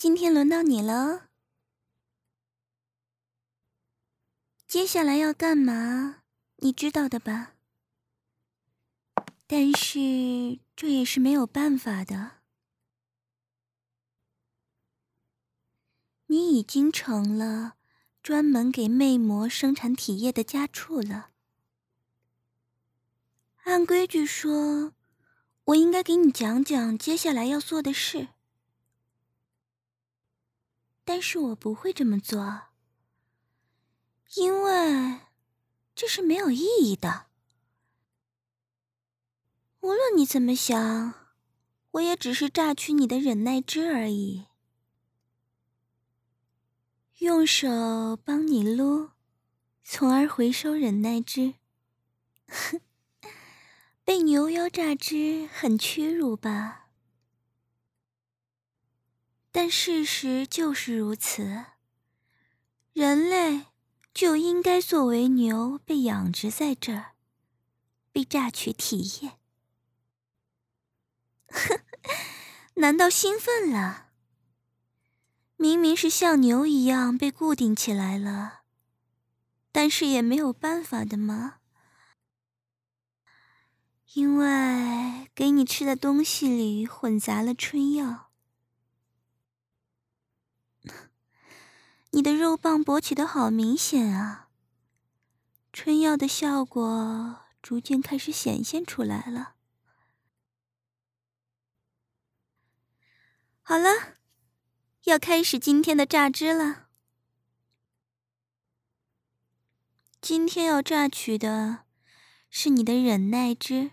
今天轮到你了哦。接下来要干嘛，你知道的吧？但是这也是没有办法的。你已经成了专门给魅魔生产体液的家畜了。按规矩说，我应该给你讲讲接下来要做的事。但是我不会这么做，因为这是没有意义的。无论你怎么想，我也只是榨取你的忍耐汁而已。用手帮你撸，从而回收忍耐汁。被牛妖榨汁很屈辱吧？但事实就是如此，人类就应该作为牛被养殖在这儿，被榨取体液。难道兴奋了？明明是像牛一样被固定起来了，但是也没有办法的吗？因为给你吃的东西里混杂了春药。你的肉棒勃起的好明显啊，春药的效果逐渐开始显现出来了。好了，要开始今天的榨汁了。今天要榨取的是你的忍耐汁。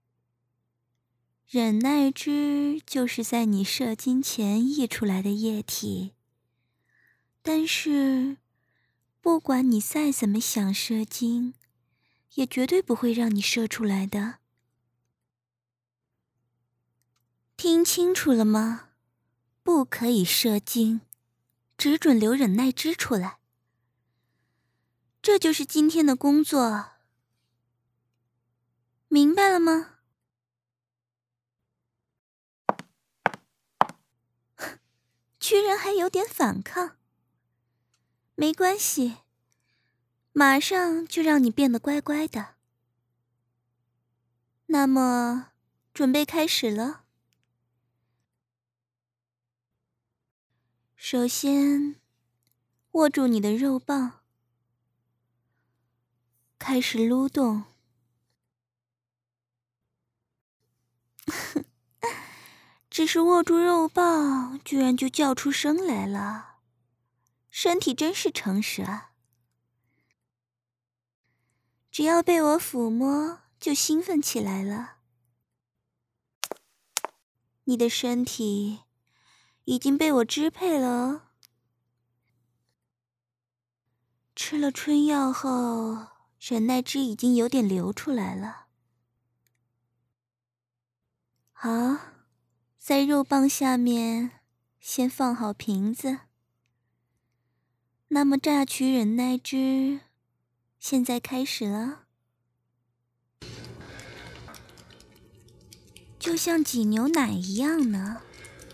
忍耐汁就是在你射精前溢出来的液体，但是不管你再怎么想射精，也绝对不会让你射出来的。听清楚了吗？不可以射精，只准留忍耐汁出来。这就是今天的工作，明白了吗？居然还有点反抗。没关系，马上就让你变得乖乖的。那么，准备开始了。首先，握住你的肉棒，开始撸动。只是握住肉棒，居然就叫出声来了，身体真是诚实啊！只要被我抚摸，就兴奋起来了。你的身体已经被我支配了哦。吃了春药后，忍耐汁已经有点流出来了。好，在肉棒下面先放好瓶子。那么榨取忍耐汁，现在开始了。就像挤牛奶一样呢，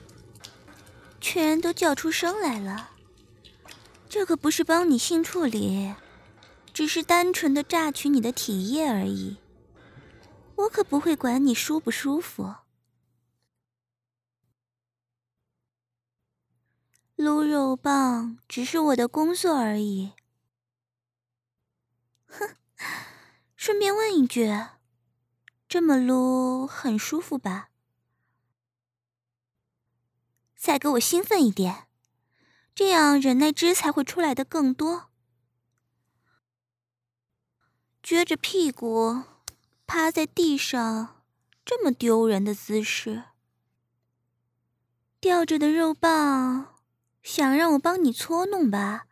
全都叫出声来了。这可不是帮你性处理，只是单纯的榨取你的体液而已。我可不会管你舒不舒服。撸肉棒只是我的工作而已。哼，顺便问一句，这么撸很舒服吧？再给我兴奋一点，这样忍耐汁才会出来的更多。撅着屁股趴在地上，这么丢人的姿势。吊着的肉棒，想让我帮你搓弄吧？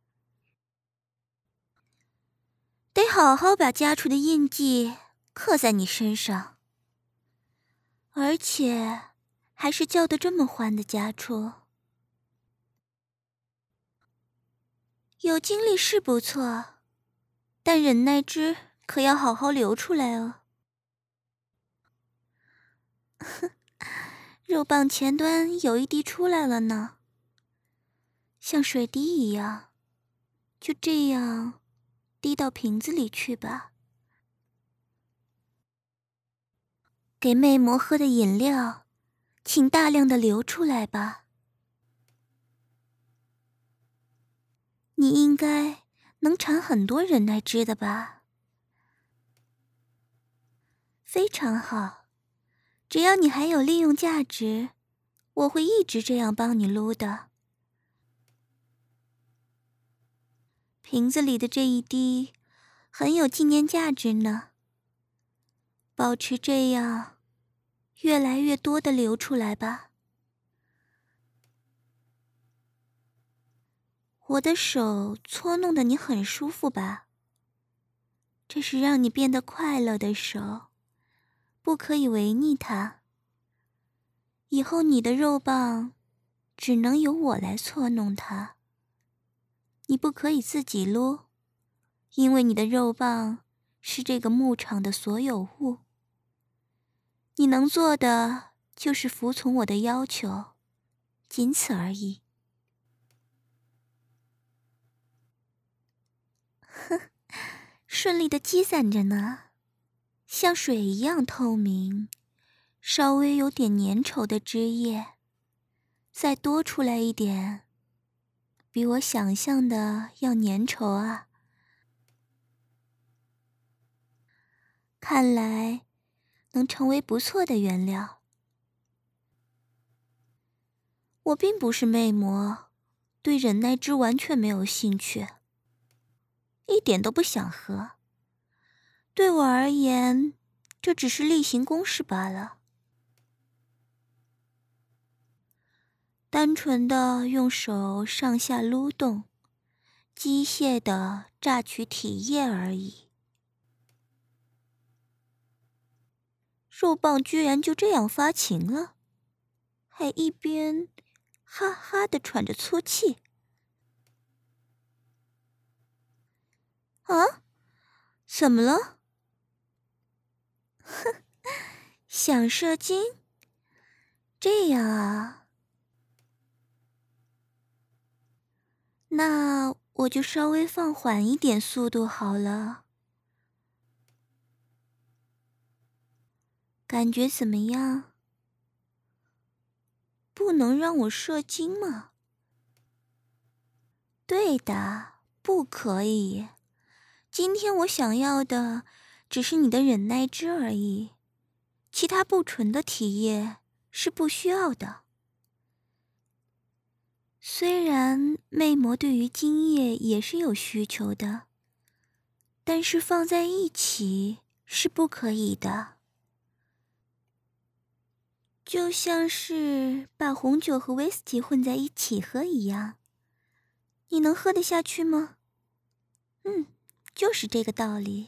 得好好把家畜的印记刻在你身上，而且还是叫得这么欢的家畜。有精力是不错，但忍耐汁可要好好流出来哦。肉棒前端有一滴出来了呢， 像水滴一样，就这样滴到瓶子里去吧。给魅魔喝的饮料，请大量的流出来吧。你应该能产很多忍耐汁的吧？非常好，只要你还有利用价值，我会一直这样帮你撸的。瓶子里的这一滴很有纪念价值呢，保持这样，越来越多的流出来吧。我的手搓弄得你很舒服吧？这是让你变得快乐的手，不可以违逆它。以后你的肉棒只能由我来搓弄它，你不可以自己撸，因为你的肉棒是这个牧场的所有物。你能做的就是服从我的要求，仅此而已。顺利的积攒着呢，像水一样透明，稍微有点粘稠的汁液，再多出来一点，比我想象的要粘稠啊。看来能成为不错的原料。我并不是魅魔，对忍耐汁完全没有兴趣，一点都不想喝。对我而言，这只是例行公事罢了。单纯的用手上下撸动，机械的榨取体液而已。肉棒居然就这样发情了，还一边哈哈地喘着粗气。啊？怎么了？哼，想射精？这样啊？那我就稍微放缓一点速度好了。感觉怎么样？不能让我射精吗？对的，不可以。今天我想要的只是你的忍耐汁而已，其他不纯的体液是不需要的。虽然魅魔对于精液也是有需求的，但是放在一起是不可以的。就像是把红酒和威士忌混在一起喝一样，你能喝得下去吗？就是这个道理。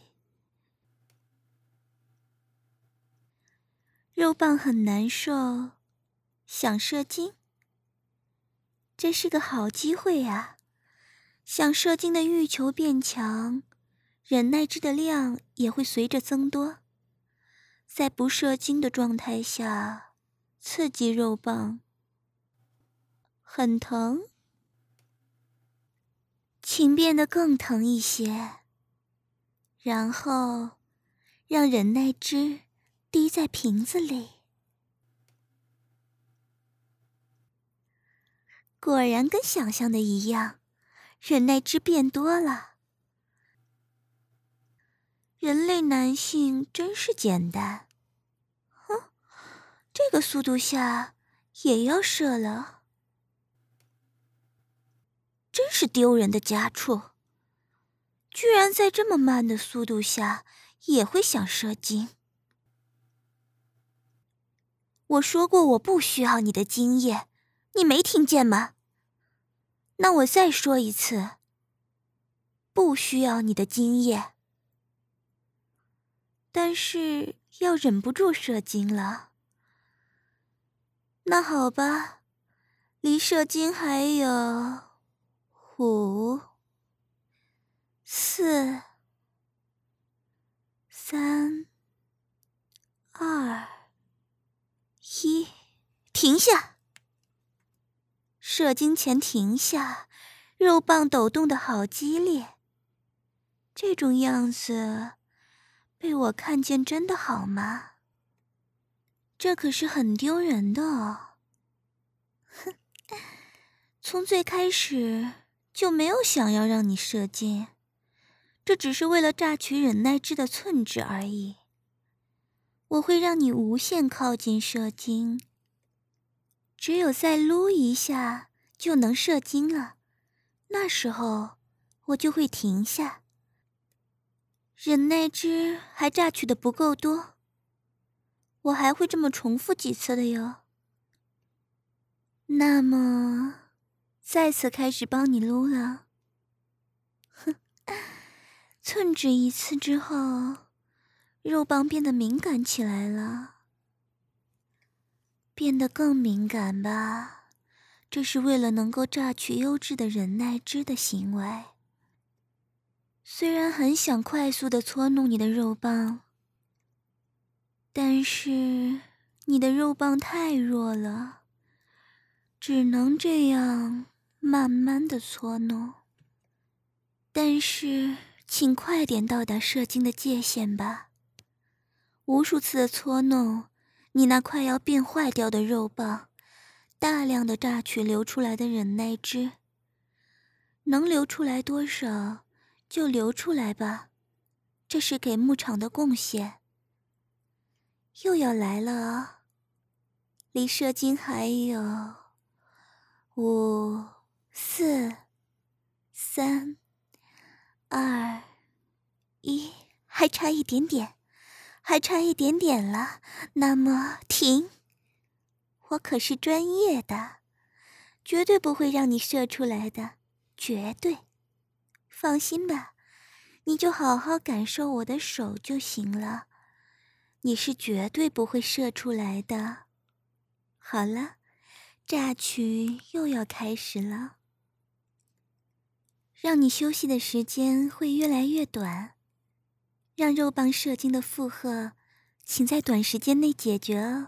肉棒很难受，想射精，这是个好机会啊！想射精的欲求变强，忍耐汁的量也会随着增多。在不射精的状态下，刺激肉棒，很疼，请变得更疼一些，然后让忍耐汁滴在瓶子里。果然跟想象的一样，忍耐汁变多了。人类男性真是简单。这个速度下也要射了，真是丢人的家畜！居然在这么慢的速度下也会想射精。我说过我不需要你的精液，你没听见吗？那我再说一次，不需要你的精液。但是要忍不住射精了。那好吧，离射精还有5、4、3、2、1，停下！ 射精前停下，肉棒抖动的好激烈。这种样子被我看见真的好吗？这可是很丢人的哦。哼，从最开始就没有想要让你射精，这只是为了榨取忍耐汁的寸指而已。我会让你无限靠近射精，只有再撸一下就能射精了，那时候我就会停下。忍耐汁还榨取的不够多，我还会这么重复几次的哟。那么，再次开始帮你撸了。哼，寸指一次之后，肉棒变得敏感起来了。变得更敏感吧，这是为了能够榨取优质的忍耐汁的行为。虽然很想快速地搓弄你的肉棒，但是你的肉棒太弱了，只能这样慢慢地搓弄。但是请快点到达射精的界限吧。无数次的搓弄，你那快要变坏掉的肉棒，大量的榨取流出来的忍耐汁。能流出来多少就流出来吧，这是给牧场的贡献。又要来了啊，离射精还有5、4、3、2、1，还差一点点，还差一点点了。那么停，我可是专业的，绝对不会让你射出来的，绝对。放心吧，你就好好感受我的手就行了，你是绝对不会射出来的。好了，榨取又要开始了，让你休息的时间会越来越短，让肉棒射精的负荷请在短时间内解决哦。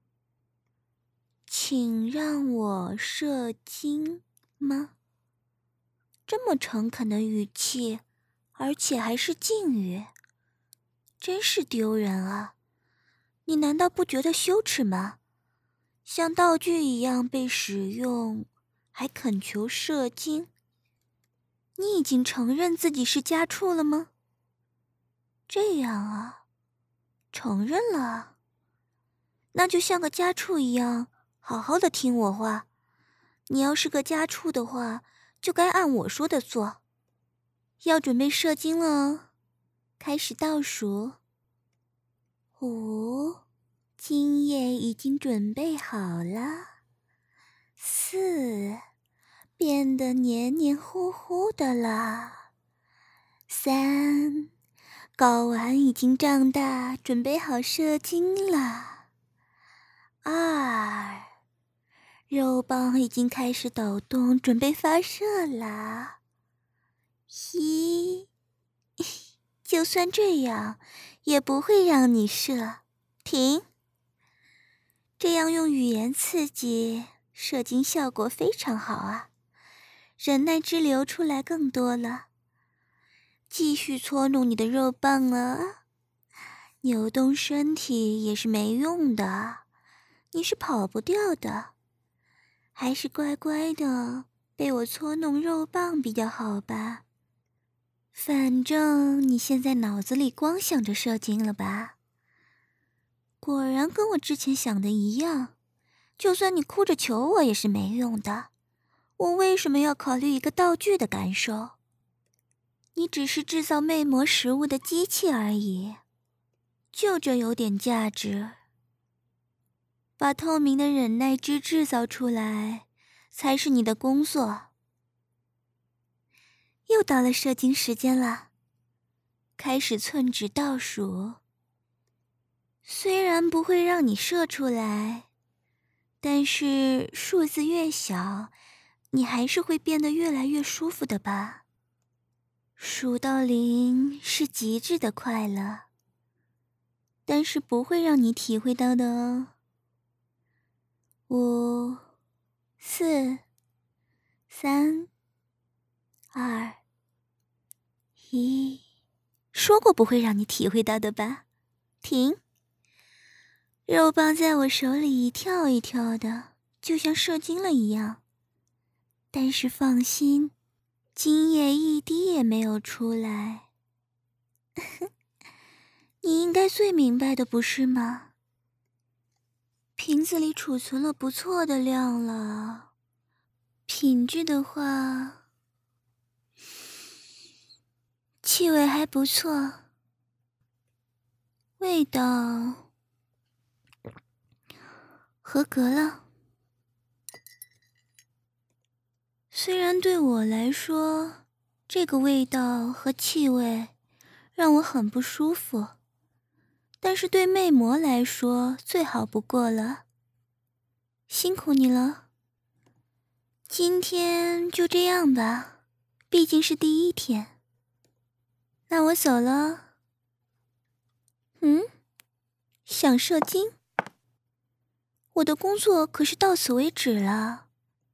请让我射精吗？这么诚恳的语气，而且还是敬语，真是丢人啊！你难道不觉得羞耻吗？像道具一样被使用，还恳求射精？你已经承认自己是家畜了吗？这样啊，承认了，那就像个家畜一样，好好的听我话。你要是个家畜的话，就该按我说的做。要准备射精了哦，开始倒数。5，精液已经准备好了。4，变得黏黏糊糊的了。3，睾丸已经胀大，准备好射精了。2，肉棒已经开始抖动，准备发射了。1，就算这样，也不会让你射。停！这样用语言刺激，射精效果非常好啊，忍耐汁流出来更多了。继续搓弄你的肉棒啊，扭动身体也是没用的，你是跑不掉的，还是乖乖的被我搓弄肉棒比较好吧。反正你现在脑子里光想着射精了吧？果然跟我之前想的一样，就算你哭着求我也是没用的。我为什么要考虑一个道具的感受？你只是制造魅魔食物的机器而已，就这有点价值。把透明的忍耐汁制造出来，才是你的工作。又到了射精时间了，开始寸指倒数。虽然不会让你射出来，但是数字越小，你还是会变得越来越舒服的吧。数到0是极致的快乐，但是不会让你体会到的哦。5、4、 3、2、1，说过不会让你体会到的吧？停！肉棒在我手里一跳一跳的，就像射精了一样。但是放心，精液一滴也没有出来。你应该最明白的不是吗？瓶子里储存了不错的量了，品质的话，气味还不错，味道合格了。虽然对我来说，这个味道和气味让我很不舒服，但是对魅魔来说最好不过了。辛苦你了，今天就这样吧，毕竟是第1天。那我走了。想射精？我的工作可是到此为止了。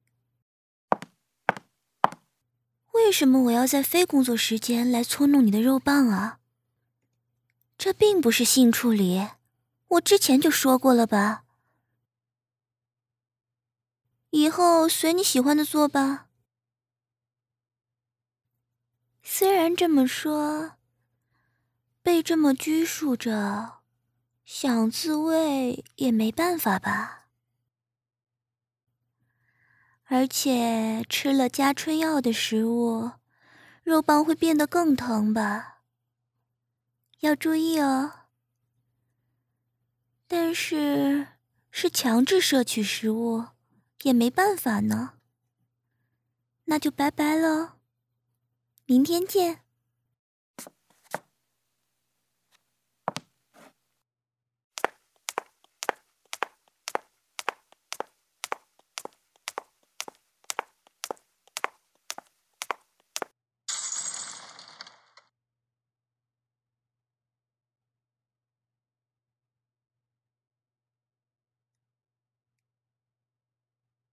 为什么我要在非工作时间来搓弄你的肉棒啊？这并不是性处理，我之前就说过了吧。以后随你喜欢的做吧。虽然这么说，被这么拘束着，想自慰也没办法吧。而且吃了加春药的食物，肉棒会变得更疼吧？要注意哦。但是强制摄取食物，也没办法呢。那就拜拜了，明天见。